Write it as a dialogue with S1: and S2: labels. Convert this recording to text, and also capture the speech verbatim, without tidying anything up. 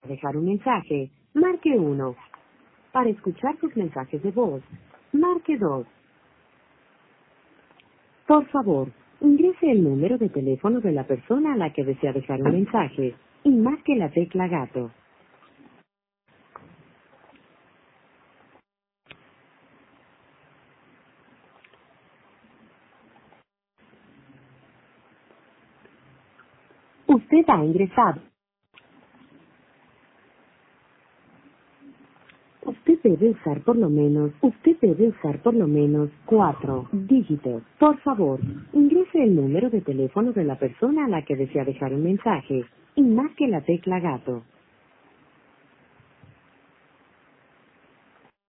S1: dejar un mensaje, marque uno. Para escuchar sus mensajes de voz, marque dos. Por favor, ingrese el número de teléfono de la persona a la que desea dejar un mensaje y marque la tecla gato. Usted ha ingresado. Usted debe usar por lo menos, usted debe usar por lo menos cuatro dígitos. Por favor, ingrese el número de teléfono de la persona a la que desea dejar un mensaje y marque la tecla gato.